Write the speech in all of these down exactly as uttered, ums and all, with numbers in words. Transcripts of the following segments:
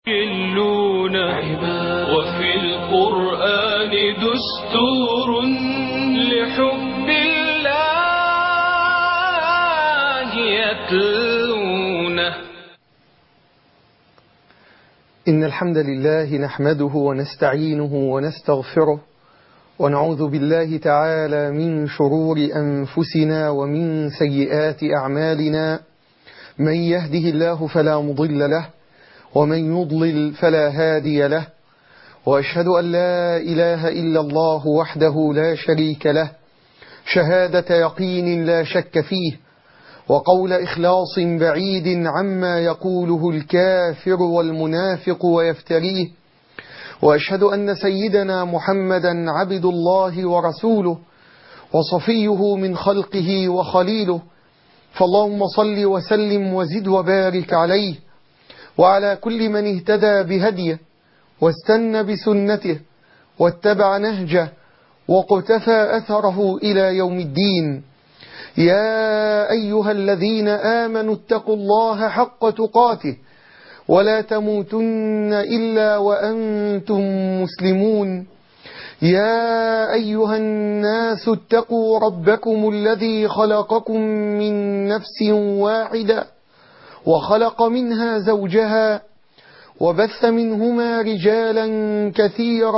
يلون وفي القرآن دستور لحب الله يتلونه. إن الحمد لله نحمده ونستعينه ونستغفره ونعوذ بالله تعالى من شرور أنفسنا ومن سيئات أعمالنا. من يهده الله فلا مضل له ومن يضلل فلا هادي له، وأشهد أن لا إله إلا الله وحده لا شريك له شهادة يقين لا شك فيه، وقول إخلاص بعيد عما يقوله الكافر والمنافق ويفتريه. وأشهد أن سيدنا محمدا عبد الله ورسوله وصفيه من خلقه وخليله، فاللهم صل وسلم وزد وبارك عليه وعلى كل من اهتدى بهديه واستنى بسنته واتبع نهجه وقتفى أثره إلى يوم الدين. يا أيها الذين آمنوا اتقوا الله حق تقاته ولا تموتن إلا وأنتم مسلمون. يا أيها الناس اتقوا ربكم الذي خلقكم من نفس واحدة وخلق منها زوجها وبث منهما رجالا كثيرا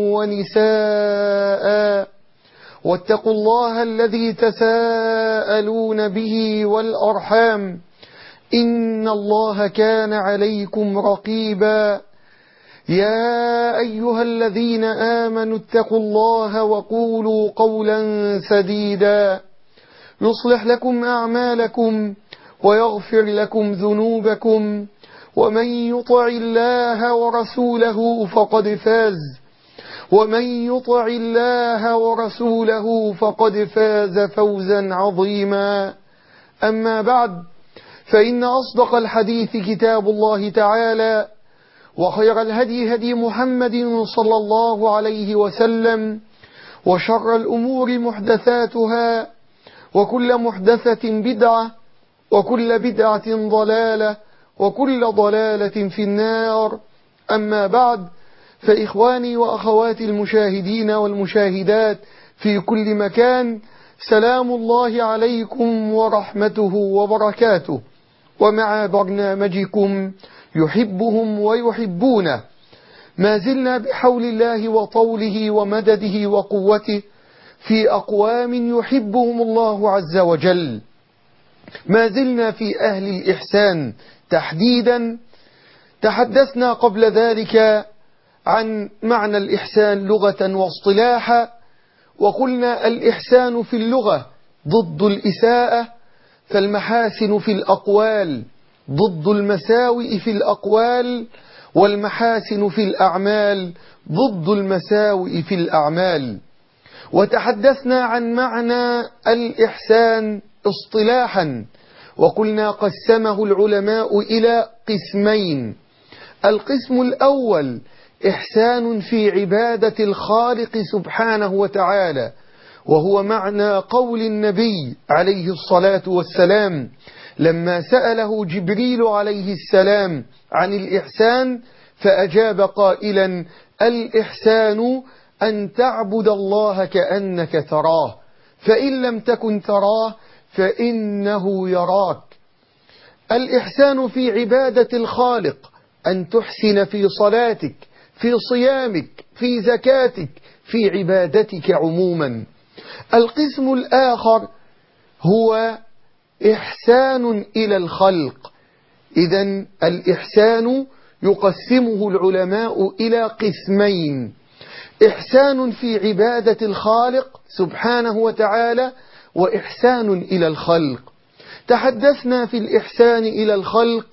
ونساء، واتقوا الله الذي تساءلون به والأرحام إن الله كان عليكم رقيبا. يا أيها الذين آمنوا اتقوا الله وقولوا قولا سديدا يصلح لكم أعمالكم ويغفر لكم ذنوبكم، ومن يطع الله ورسوله فقد فاز ومن يطع الله ورسوله فقد فاز فوزا عظيما. أما بعد، فإن أصدق الحديث كتاب الله تعالى، وخير الهدي هدي محمد صلى الله عليه وسلم، وشر الأمور محدثاتها، وكل محدثة بدعة، وكل بدعة ضلالة، وكل ضلالة في النار. أما بعد، فإخواني وأخواتي المشاهدين والمشاهدات في كل مكان، سلام الله عليكم ورحمته وبركاته، ومع برنامجكم يحبهم ويحبونه. ما زلنا بحول الله وطوله ومدده وقوته في أقوام يحبهم الله عز وجل. ما زلنا في أهل الإحسان تحديدا. تحدثنا قبل ذلك عن معنى الإحسان لغة واصطلاحا، وقلنا الإحسان في اللغة ضد الإساءة، فالمحاسن في الأقوال ضد المساوئ في الأقوال، والمحاسن في الأعمال ضد المساوئ في الأعمال. وتحدثنا عن معنى الإحسان اصطلاحا، وقلنا قسمه العلماء إلى قسمين. القسم الأول إحسان في عبادة الخالق سبحانه وتعالى، وهو معنى قول النبي عليه الصلاة والسلام لما سأله جبريل عليه السلام عن الإحسان، فأجاب قائلا: الإحسان أن تعبد الله كأنك تراه، فإن لم تكن تراه فإنه يراك. الإحسان في عبادة الخالق أن تحسن في صلاتك، في صيامك، في زكاتك، في عبادتك عموما. القسم الآخر هو إحسان إلى الخلق. إذن الإحسان يقسمه العلماء إلى قسمين: إحسان في عبادة الخالق سبحانه وتعالى، وإحسان إلى الخلق. تحدثنا في الإحسان إلى الخلق،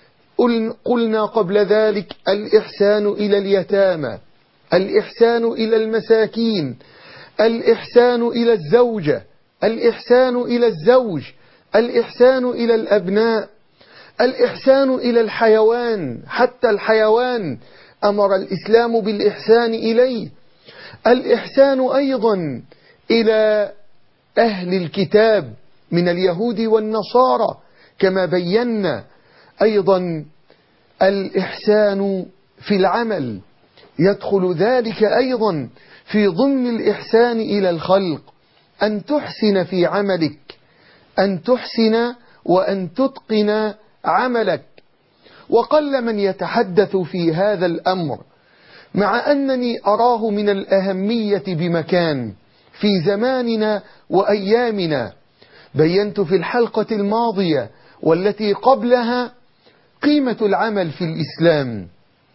قلنا قبل ذلك الإحسان إلى اليتامى، الإحسان إلى المساكين، الإحسان إلى الزوجة، الإحسان إلى الزوج، الإحسان إلى الأبناء، الإحسان إلى الحيوان، حتى الحيوان أمر الإسلام بالإحسان إليه. الإحسان أيضا إلى أهل الكتاب من اليهود والنصارى، كما بينا. أيضا الإحسان في العمل، يدخل ذلك أيضا في ضمن الإحسان إلى الخلق، أن تحسن في عملك، أن تحسن وأن تتقن عملك. وقل من يتحدث في هذا الأمر، مع أنني أراه من الأهمية بمكان في زماننا وأيامنا. بينت في الحلقة الماضية والتي قبلها قيمة العمل في الإسلام.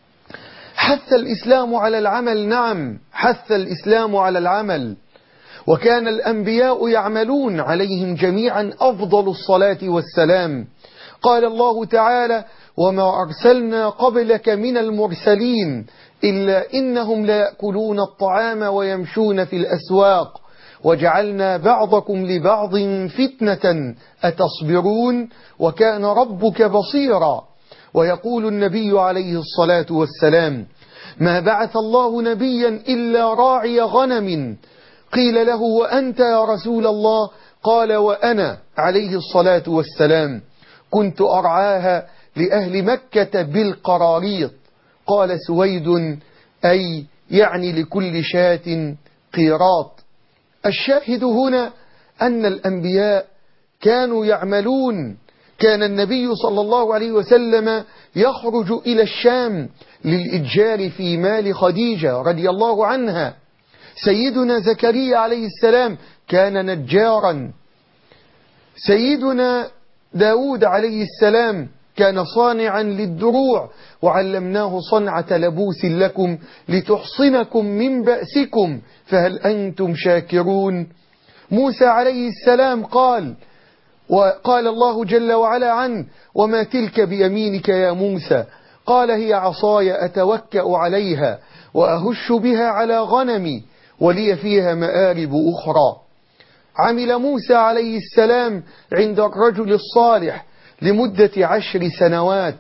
حث الإسلام على العمل، نعم حث الإسلام على العمل، وكان الأنبياء يعملون عليهم جميعا أفضل الصلاة والسلام. قال الله تعالى: وما أرسلنا قبلك من المرسلين إلا إنهم ليأكلون الطعام ويمشون في الأسواق وجعلنا بعضكم لبعض فتنة أتصبرون وكان ربك بصيرا. ويقول النبي عليه الصلاة والسلام: ما بعث الله نبيا إلا راعي غنم. قيل له: وأنت يا رسول الله؟ قال: وأنا عليه الصلاة والسلام كنت أرعاها لأهل مكة بالقراريط. قال سويد: أي يعني لكل شاة قيراط. الشاهد هنا أن الأنبياء كانوا يعملون. كان النبي صلى الله عليه وسلم يخرج إلى الشام للإتجار في مال خديجة رضي الله عنها. سيدنا زكريا عليه السلام كان نجارا. سيدنا داود عليه السلام كان صانعا للدروع، وعلمناه صنعة لبوس لكم لتحصنكم من بأسكم فهل أنتم شاكرون. موسى عليه السلام قال وقال الله جل وعلا عنه: وما تلك بيمينك يا موسى؟ قال: هي عصاي أتوكأ عليها وأهش بها على غنمي ولي فيها مآرب أخرى. عمل موسى عليه السلام عند الرجل الصالح لمدة عشر سنوات.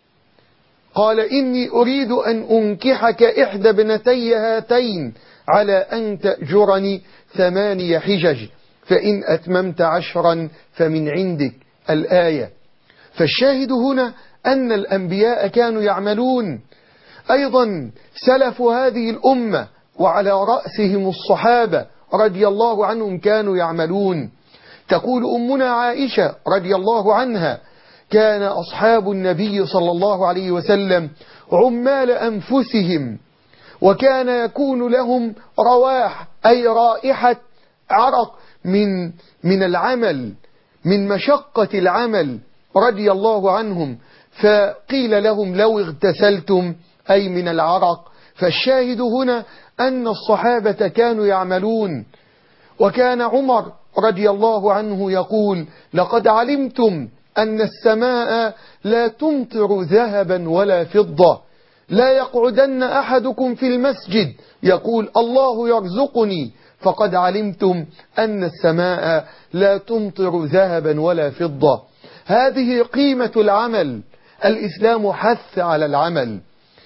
قال: إني أريد أن أنكحك إحدى ابنتي هاتين على أن تأجرني ثماني حجج فإن أتممت عشرا فمن عندك. الآية. فالشاهد هنا أن الأنبياء كانوا يعملون. أيضا سلف هذه الأمة وعلى رأسهم الصحابة رضي الله عنهم كانوا يعملون. تقول أمنا عائشة رضي الله عنها: كان أصحاب النبي صلى الله عليه وسلم عمال أنفسهم، وكان يكون لهم رواح أي رائحة عرق من من العمل، من مشقة العمل رضي الله عنهم. فقيل لهم: لو اغتسلتم، أي من العرق. فالشاهد هنا أن الصحابة كانوا يعملون. وكان عمر رضي الله عنه يقول: لقد علمتم أن السماء لا تمطر ذهبا ولا فضة، لا يقعدن أحدكم في المسجد يقول الله يرزقني فقد علمتم أن السماء لا تمطر ذهبا ولا فضة. هذه قيمة العمل. الإسلام حث على العمل.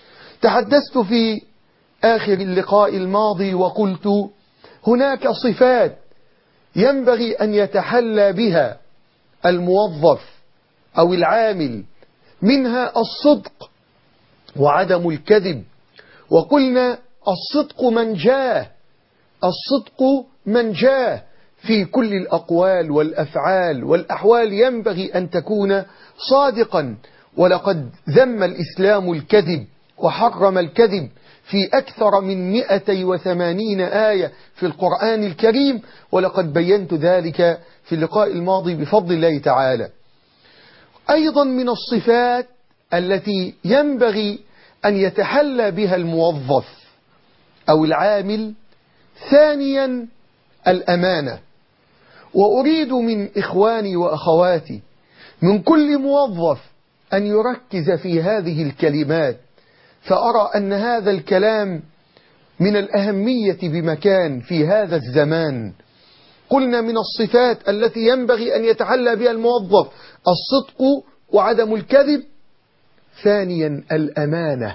تحدثت في آخر اللقاء الماضي وقلت: هناك صفات ينبغي أن يتحلى بها الموظف أو العامل، منها الصدق وعدم الكذب. وقلنا الصدق منجاه، الصدق منجاه في كل الأقوال والأفعال والأحوال، ينبغي أن تكون صادقا. ولقد ذم الإسلام الكذب وحرم الكذب في أكثر من مئتي وثمانين آية في القرآن الكريم، ولقد بينت ذلك في اللقاء الماضي بفضل الله تعالى. أيضا من الصفات التي ينبغي أن يتحلى بها الموظف أو العامل ثانيا الأمانة. وأريد من إخواني وأخواتي من كل موظف أن يركز في هذه الكلمات، فأرى أن هذا الكلام من الأهمية بمكان في هذا الزمان. قلنا من الصفات التي ينبغي أن يتحلى بها الموظف الصدق وعدم الكذب. ثانيا الأمانة،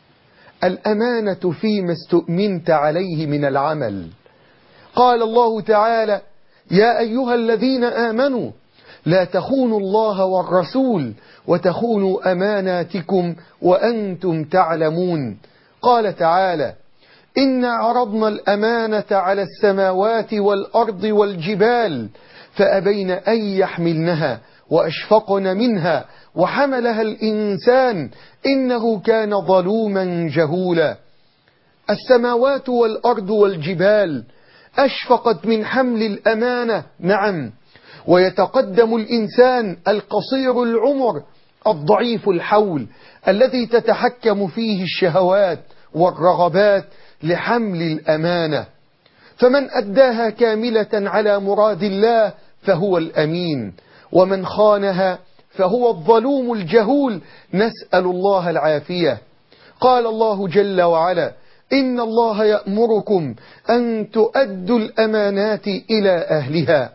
الأمانة فيما استؤمنت عليه من العمل. قال الله تعالى: يا أيها الذين آمنوا لا تخونوا الله والرسول وتخونوا أماناتكم وأنتم تعلمون. قال تعالى: إنا عرضنا الأمانة على السماوات والأرض والجبال فأبين أن يحملنها وأشفقن منها وحملها الإنسان إنه كان ظلوما جهولا. السماوات والأرض والجبال أشفقت من حمل الأمانة، نعم، ويتقدم الإنسان القصير العمر الضعيف الحول الذي تتحكم فيه الشهوات والرغبات لحمل الأمانة، فمن أداها كاملة على مراد الله فهو الأمين، ومن خانها فهو الظلوم الجهول، نسأل الله العافية. قال الله جل وعلا: إن الله يأمركم أن تؤدوا الأمانات إلى أهلها.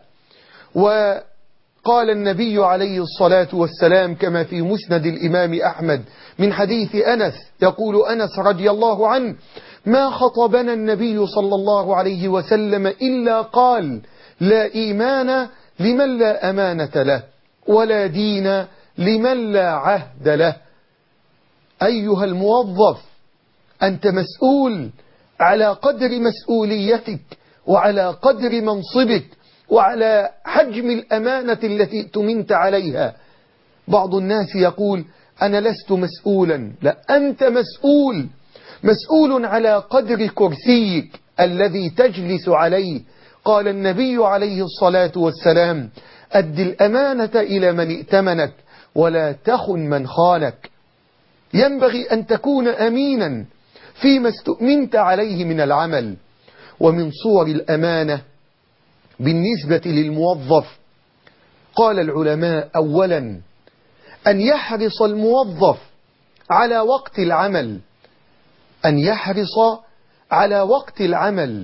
وقال النبي عليه الصلاة والسلام كما في مسند الإمام أحمد من حديث أنس، يقول أنس رضي الله عنه: ما خطبنا النبي صلى الله عليه وسلم إلا قال: لا إيمان لمن لا أمانة له، ولا دين لمن لا عهد له. أيها الموظف، أنت مسؤول على قدر مسؤوليتك وعلى قدر منصبك وعلى حجم الأمانة التي تمنت عليها. بعض الناس يقول: أنا لست مسؤولا. لا، أنت مسؤول، مسؤول على قدر كرسيك الذي تجلس عليه. قال النبي عليه الصلاة والسلام: أد الأمانة إلى من ائتمنك ولا تخن من خانك. ينبغي أن تكون أمينا فيما استؤمنت عليه من العمل. ومن صور الأمانة بالنسبة للموظف قال العلماء: أولا أن يحرص الموظف على وقت العمل، أن يحرص على وقت العمل،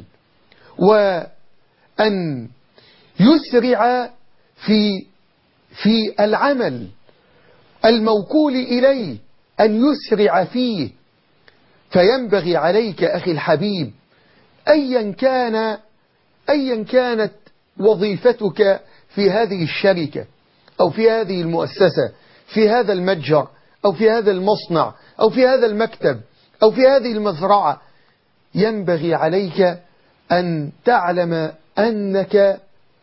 وأن يسرع في في العمل الموكول إليه، أن يسرع فيه. فينبغي عليك أخي الحبيب أيا كان أيا كانت وظيفتك في هذه الشركة أو في هذه المؤسسة، في هذا المتجر أو في هذا المصنع أو في هذا المكتب أو في هذه المزرعة، ينبغي عليك أن تعلم أنك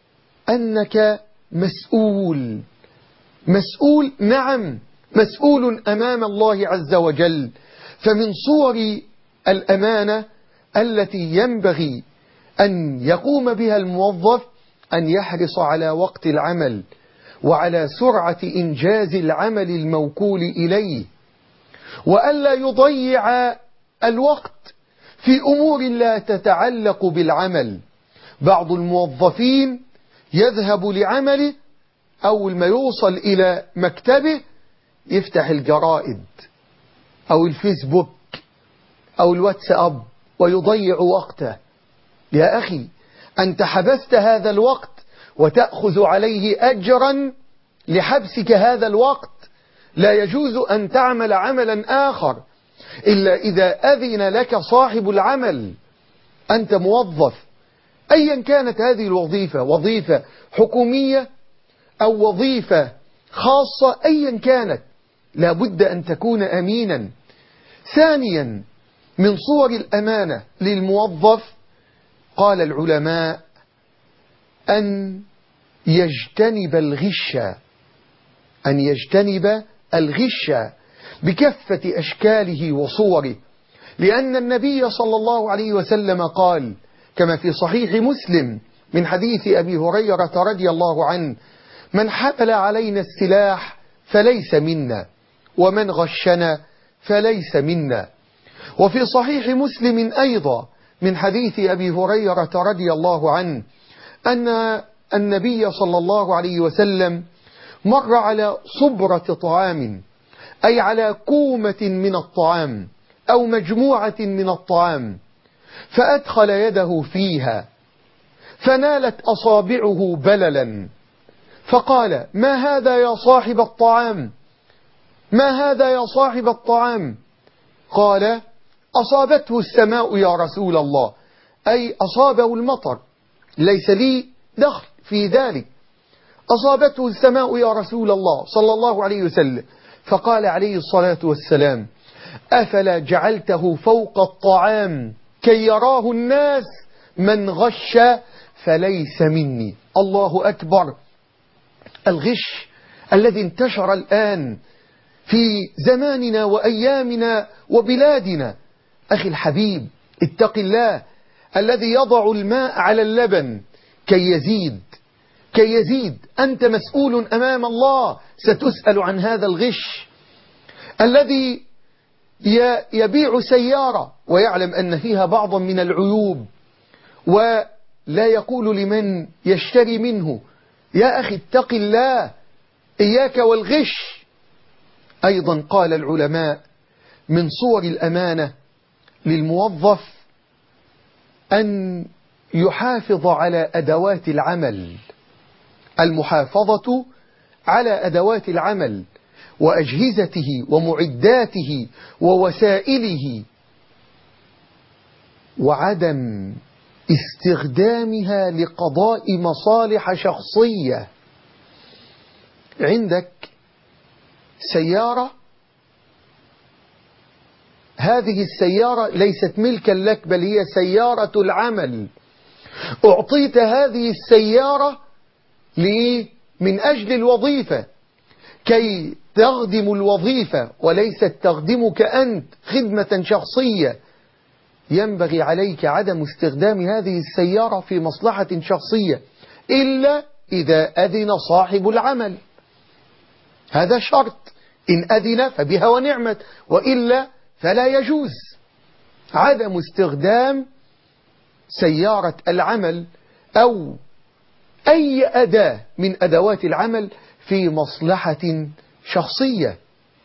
أنك مسؤول مسؤول نعم، مسؤول أمام الله عز وجل. فمن صور الأمانة التي ينبغي أن يقوم بها الموظف أن يحرص على وقت العمل وعلى سرعة إنجاز العمل الموكول إليه، وألا يضيع الوقت في أمور لا تتعلق بالعمل. بعض الموظفين يذهب لعمله، أول ما يوصل إلى مكتبه يفتح الجرائد أو الفيسبوك أو الواتساب ويضيع وقته. يا أخي، أنت حبست هذا الوقت وتأخذ عليه أجرا لحبسك هذا الوقت. لا يجوز أن تعمل عملا آخر إلا إذا أذن لك صاحب العمل. أنت موظف أيا كانت هذه الوظيفة، وظيفة حكومية أو وظيفة خاصة، أيا كانت لا بد أن تكون أمينا. ثانيا من صور الأمانة للموظف قال العلماء أن يجتنب الغش، أن يجتنب الغش بكافة أشكاله وصوره، لأن النبي صلى الله عليه وسلم قال كما في صحيح مسلم من حديث أبي هريرة رضي الله عنه: من حمل علينا السلاح فليس منا، ومن غشنا فليس منا. وفي صحيح مسلم أيضا من حديث أبي هريرة رضي الله عنه أن النبي صلى الله عليه وسلم مر على صبرة طعام، أي على كومة من الطعام أو مجموعة من الطعام، فأدخل يده فيها فنالت أصابعه بللا، فقال: ما هذا يا صاحب الطعام؟ ما هذا يا صاحب الطعام؟ قال: أصابته السماء يا رسول الله، أي أصابه المطر، ليس لي دخل في ذلك. أصابته السماء يا رسول الله صلى الله عليه وسلم، فقال عليه الصلاة والسلام: أفلا جعلته فوق الطعام كي يراه الناس، من غش فليس مني. الله أكبر. الغش الذي انتشر الآن في زماننا وأيامنا وبلادنا. أخي الحبيب، اتق الله الذي يضع الماء على اللبن كي يزيد كي يزيد أنت مسؤول أمام الله، ستسأل عن هذا الغش. الذي يبيع سيارة ويعلم أن فيها بعضا من العيوب ولا يقول لمن يشتري منه: يا أخي اتق الله، إياك والغش. أيضا قال العلماء: من صور الأمانة للموظف أن يحافظ على أدوات العمل، المحافظة على أدوات العمل وأجهزته ومعداته ووسائله، وعدم استخدامها لقضاء مصالح شخصية. عندك سيارة، هذه السيارة ليست ملكا لك بل هي سيارة العمل، أعطيت هذه السيارة ليه؟ من أجل الوظيفة، كي تخدم الوظيفة وليست تخدمك أنت خدمة شخصية. ينبغي عليك عدم استخدام هذه السيارة في مصلحة شخصية إلا إذا أذن صاحب العمل، هذا شرط، إن أذن فبها ونعمت، وإلا فلا يجوز عدم استخدام سيارة العمل أو أي أداة من أدوات العمل في مصلحة شخصية.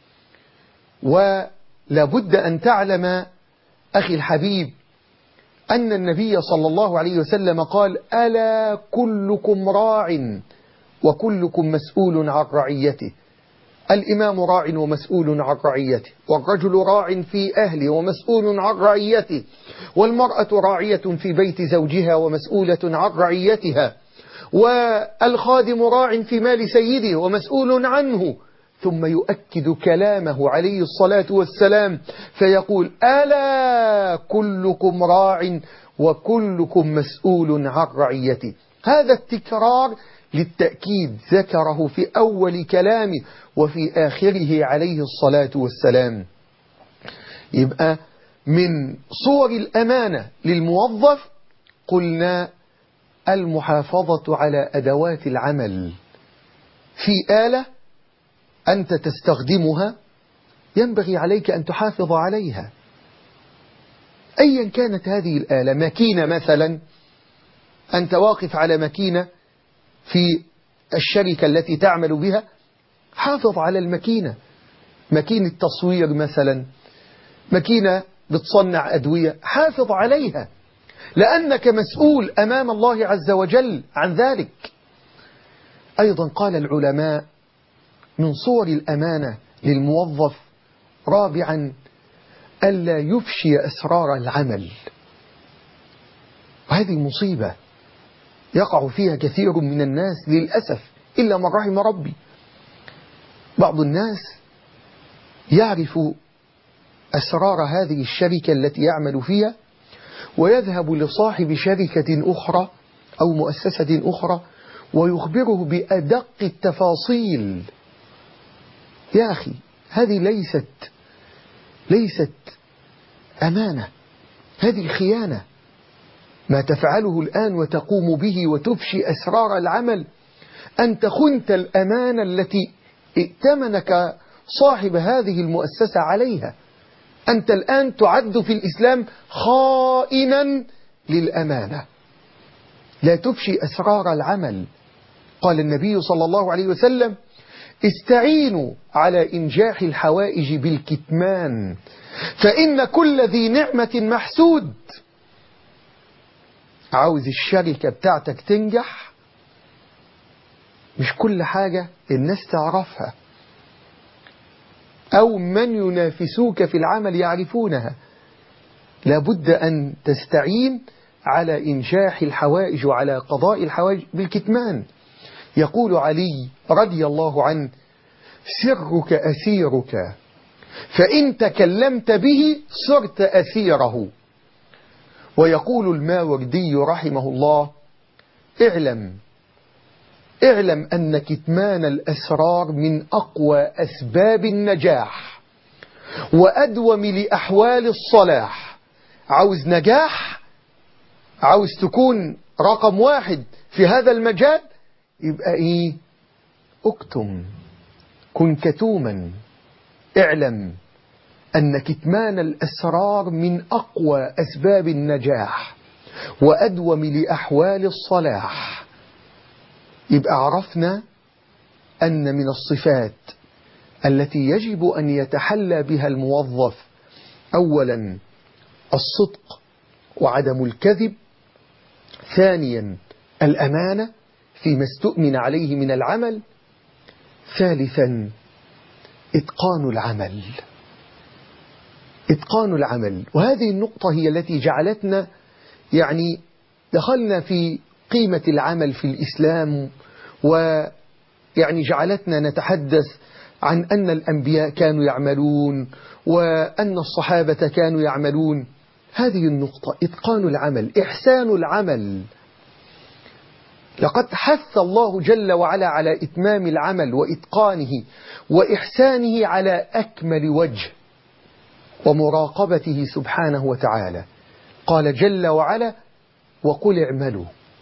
ولابد أن تعلم أخي الحبيب أن النبي صلى الله عليه وسلم قال: ألا كلكم راع وكلكم مسؤول عن رعيته. الإمام راع ومسؤول عن رعيته، والرجل راع في أهله ومسؤول عن رعيته، والمرأة راعية في بيت زوجها ومسؤولة عن رعيتها، والخادم راع في مال سيده ومسؤول عنه. ثم يؤكد كلامه عليه الصلاة والسلام فيقول: ألا كلكم راع وكلكم مسؤول عن رعيته. هذا التكرار للتأكيد ذكره في أول كلامه وفي آخره عليه الصلاة والسلام. يبقى من صور الأمانة للموظف قلنا المحافظة على أدوات العمل. في آلة أنت تستخدمها ينبغي عليك أن تحافظ عليها أيا كانت هذه الآلة. ماكينة مثلا، أنت واقف على ماكينة في الشركة التي تعمل بها، حافظ على الماكينة. ماكينة تصوير مثلا، ماكينة بتصنع أدوية، حافظ عليها لأنك مسؤول أمام الله عز وجل عن ذلك. أيضا قال العلماء من صور الأمانة للموظف رابعا ألا يفشي أسرار العمل، وهذه مصيبة يقع فيها كثير من الناس للأسف إلا من رحم ربي. بعض الناس يعرف أسرار هذه الشركة التي يعمل فيها ويذهب لصاحب شركة أخرى أو مؤسسة أخرى ويخبره بأدق التفاصيل. يا أخي هذه ليست ليست أمانة، هذه خيانة. ما تفعله الآن وتقوم به وتفشي أسرار العمل، أنت خنت الأمانة التي ائتمنك صاحب هذه المؤسسة عليها. أنت الآن تعد في الإسلام خائنا للأمانة. لا تفشي أسرار العمل. قال النبي صلى الله عليه وسلم: استعينوا على إنجاح الحوائج بالكتمان فإن كل ذي نعمة محسود. عاوز الشركة بتاعتك تنجح، مش كل حاجة الناس تعرفها أو من ينافسوك في العمل يعرفونها. لابد أن تستعين على إنجاح الحوائج وعلى قضاء الحوائج بالكتمان. يقول علي رضي الله عنه: سرك أسيرك، فإن تكلمت به صرت أسيره. ويقول الماوردي رحمه الله: اعلم اعلم أن كتمان الأسرار من أقوى أسباب النجاح وأدوم لأحوال الصلاح. عاوز نجاح، عاوز تكون رقم واحد في هذا المجال، يبقى إيه؟ اكتم، كن كتوما. اعلم أن كتمان الأسرار من أقوى أسباب النجاح وأدوم لأحوال الصلاح. يبقى عرفنا أن من الصفات التي يجب أن يتحلى بها الموظف أولا الصدق وعدم الكذب، ثانيا الأمانة فيما استؤمن عليه من العمل، ثالثا إتقان العمل. إتقان العمل، وهذه النقطة هي التي جعلتنا يعني دخلنا في قيمة العمل في الإسلام، ويعني جعلتنا نتحدث عن أن الأنبياء كانوا يعملون وأن الصحابة كانوا يعملون. هذه النقطة إتقان العمل، إحسان العمل. لقد حث الله جل وعلا على إتمام العمل وإتقانه وإحسانه على أكمل وجه ومراقبته سبحانه وتعالى. قال جل وعلا: وقل اعملوا.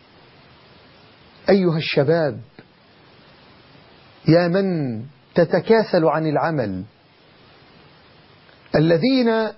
أيها الشباب يا من تتكاسل عن العمل، الذين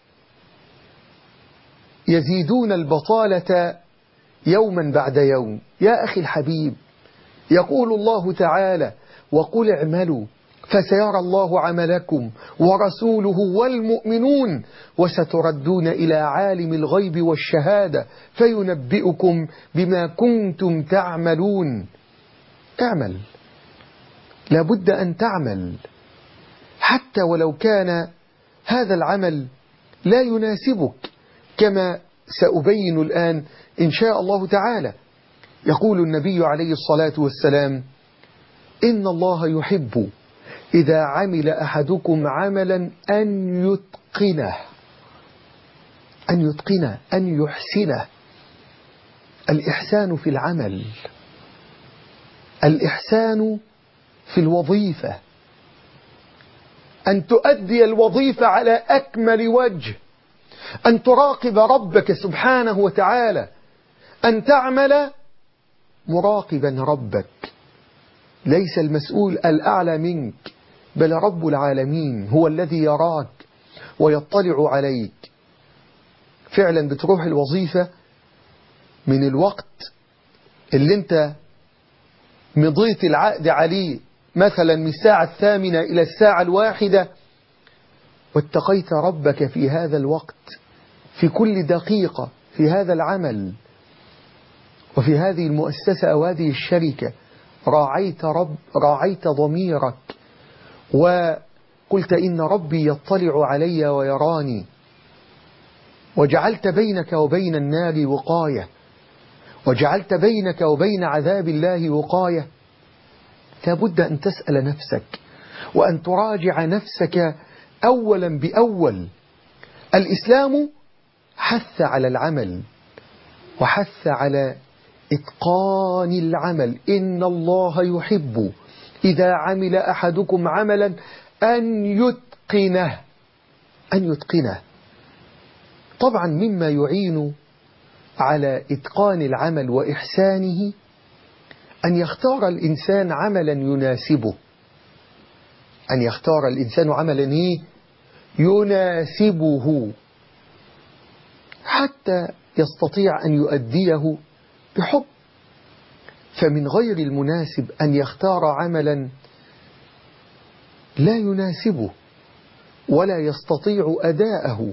يزيدون البطالة يوما بعد يوم، يا أخي الحبيب، يقول الله تعالى: وقل اعملوا فسيرى الله عملكم ورسوله والمؤمنون وستردون إلى عالم الغيب والشهادة فينبئكم بما كنتم تعملون. اعمل، لابد أن تعمل، حتى ولو كان هذا العمل لا يناسبك، كما سأبين الآن إن شاء الله تعالى. يقول النبي عليه الصلاة والسلام: إن الله يحب إذا عمل أحدكم عملا أن يتقنه، أن يتقنه، أن يحسنه. الإحسان في العمل، الإحسان في الوظيفة، أن تؤدي الوظيفة على أكمل وجه، أن تراقب ربك سبحانه وتعالى، أن تعمل مراقبا ربك. ليس المسؤول الأعلى منك، بل رب العالمين هو الذي يراك ويطلع عليك. فعلا بتروح الوظيفة من الوقت اللي انت مضيت العقد عليه، مثلا من الساعة الثامنة إلى الساعة الواحدة، واتقيت ربك في هذا الوقت، في كل دقيقة في هذا العمل وفي هذه المؤسسة أو هذه الشركة، راعيت رب راعيت ضميرك وقلت إن ربي يطلع علي ويراني، وجعلت بينك وبين النار وقاية، وجعلت بينك وبين عذاب الله وقاية. لابد أن تسأل نفسك وأن تراجع نفسك أولا بأول. الإسلام حث على العمل وحث على إتقان العمل. إن الله يحب إذا عمل أحدكم عملا أن يتقنه، أن يتقنه. طبعا مما يعين على إتقان العمل وإحسانه أن يختار الإنسان عملا يناسبه، أن يختار الإنسان عملا يناسبه حتى يستطيع أن يؤديه بحب. فمن غير المناسب أن يختار عملا لا يناسبه ولا يستطيع أداءه.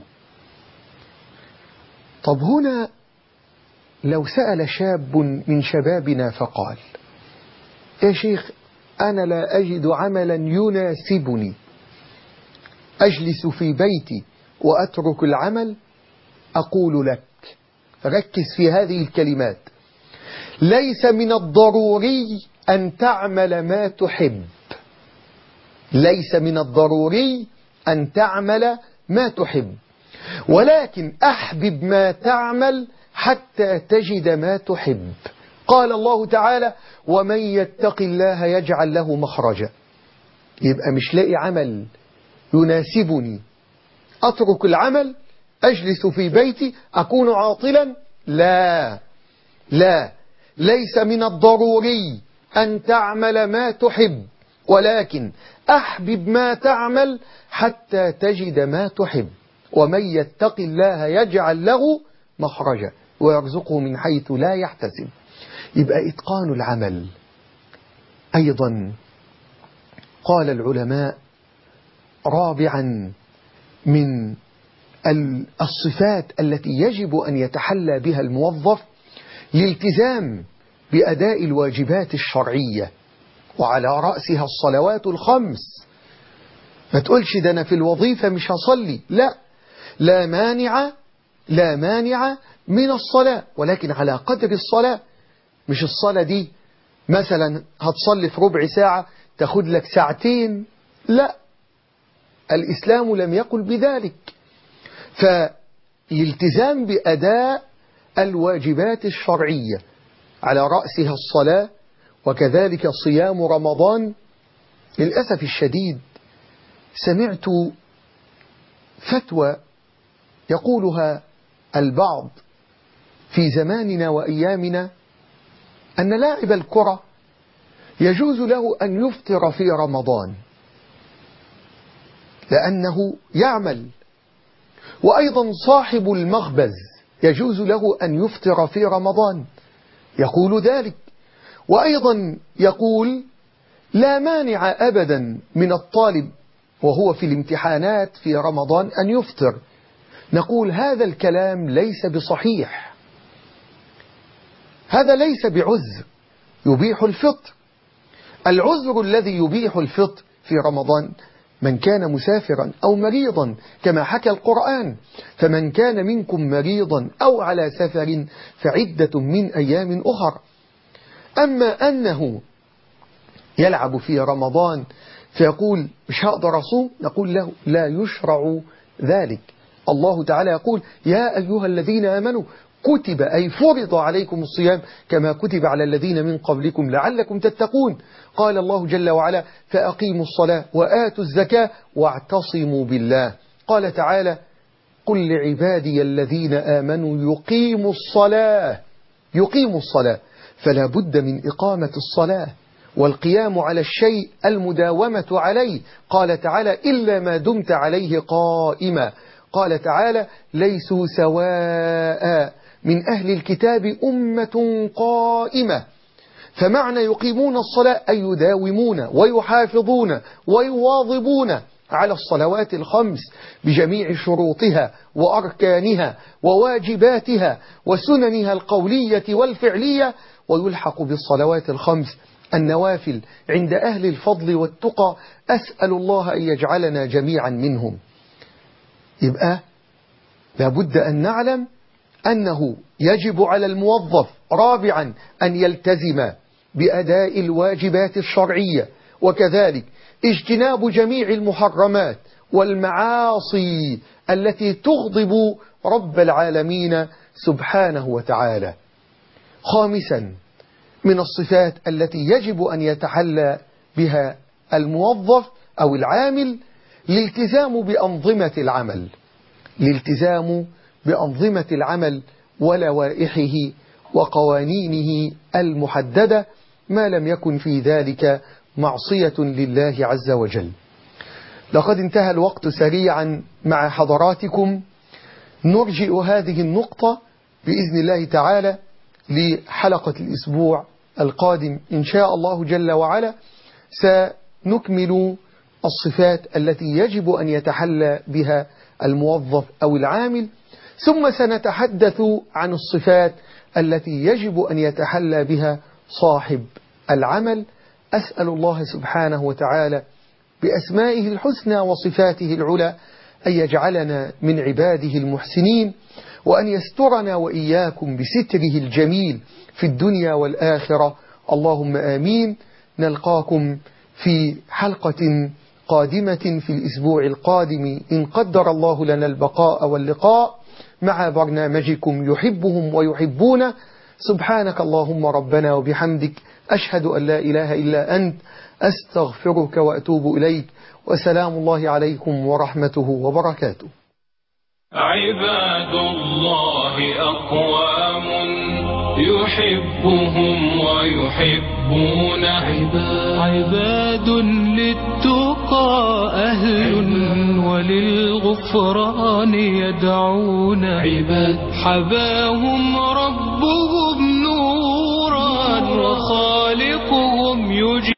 طب هنا لو سأل شاب من شبابنا فقال: يا شيخ أنا لا أجد عملا يناسبني، أجلس في بيتي وأترك العمل، أقول لك ركز في هذه الكلمات: ليس من الضروري أن تعمل ما تحب، ليس من الضروري أن تعمل ما تحب، ولكن أحبب ما تعمل حتى تجد ما تحب. قال الله تعالى: ومن يتق الله يجعل له مخرجا. يبقى مش لاقي عمل يناسبني أترك العمل، أجلس في بيتي، أكون عاطلا؟ لا لا، ليس من الضروري أن تعمل ما تحب، ولكن أحبب ما تعمل حتى تجد ما تحب. ومن يتق الله يجعل له مخرجا ويرزقه من حيث لا يحتسب. يبقى إتقان العمل. أيضا قال العلماء رابعا من الصفات التي يجب أن يتحلى بها الموظف الالتزام بأداء الواجبات الشرعية، وعلى رأسها الصلوات الخمس. ما تقولش ده أنا في الوظيفة مش هصلي، لا، لا مانع لا مانع من الصلاة، ولكن على قدر الصلاة. مش الصلاة دي مثلا هتصلي في ربع ساعة تاخد لك ساعتين، لا، الإسلام لم يقل بذلك. فالالتزام بأداء الواجبات الشرعية على رأسها الصلاة، وكذلك صيام رمضان. للأسف الشديد سمعت فتوى يقولها البعض في زماننا وأيامنا أن لاعب الكرة يجوز له أن يفطر في رمضان لأنه يعمل، وأيضا صاحب المخبز يجوز له أن يفطر في رمضان، يقول ذلك. وأيضا يقول لا مانع أبدا من الطالب وهو في الامتحانات في رمضان أن يفطر. نقول هذا الكلام ليس بصحيح، هذا ليس بعذر يبيح الفطر. العذر الذي يبيح الفطر في رمضان من كان مسافرا أو مريضا كما حكى القرآن: فمن كان منكم مريضا أو على سفر فعدة من أيام أخر. أما أنه يلعب في رمضان فيقول مش هقدر أصوم، نقول له لا يشرع ذلك. الله تعالى يقول: يا أيها الذين آمنوا كتب أي فرض عليكم الصيام كما كتب على الذين من قبلكم لعلكم تتقون. قال الله جل وعلا: فأقيموا الصلاة وآتوا الزكاة واعتصموا بالله. قال تعالى: قل لعبادي الذين آمنوا يقيموا الصلاة يقيموا الصلاة فلا بد من إقامة الصلاة والقيام على الشيء المداومة عليه. قال تعالى: إلا ما دمت عليه قائما. قال تعالى: ليسوا سواء من أهل الكتاب أمة قائمة. فمعنى يقيمون الصلاة أي يداومون ويحافظون ويواظبون على الصلوات الخمس بجميع شروطها وأركانها وواجباتها وسننها القولية والفعلية، ويلحق بالصلوات الخمس النوافل عند أهل الفضل والتقى. أسأل الله أن يجعلنا جميعا منهم. يبقى لابد أن نعلم أنه يجب على الموظف رابعا أن يلتزم بأداء الواجبات الشرعية، وكذلك اجتناب جميع المحرمات والمعاصي التي تغضب رب العالمين سبحانه وتعالى. خامسا من الصفات التي يجب أن يتحلى بها الموظف أو العامل الالتزام بأنظمة العمل الالتزام بأنظمة العمل ولوائحه وقوانينه المحددة، ما لم يكن في ذلك معصية لله عز وجل. لقد انتهى الوقت سريعا مع حضراتكم. نرجئ هذه النقطة بإذن الله تعالى لحلقة الأسبوع القادم إن شاء الله جل وعلا. سنكمل الصفات التي يجب أن يتحلى بها الموظف أو العامل، ثم سنتحدث عن الصفات التي يجب أن يتحلى بها صاحب العمل. أسأل الله سبحانه وتعالى بأسمائه الحسنى وصفاته العلى أن يجعلنا من عباده المحسنين، وأن يسترنا وإياكم بستره الجميل في الدنيا والآخرة. اللهم آمين. نلقاكم في حلقة قادمة في الأسبوع القادم إن قدر الله لنا البقاء واللقاء مع برنامجكم يحبهم ويحبونه. سبحانك اللهم ربنا وبحمدك، أشهد أن لا إله إلا أنت، أستغفرك وأتوب إليك، وسلام الله عليكم ورحمته وبركاته. عباد الله أقوام يحبهم ويحبون عباد للتقى أهل وللغفران يدعون عباد حباهم ربهم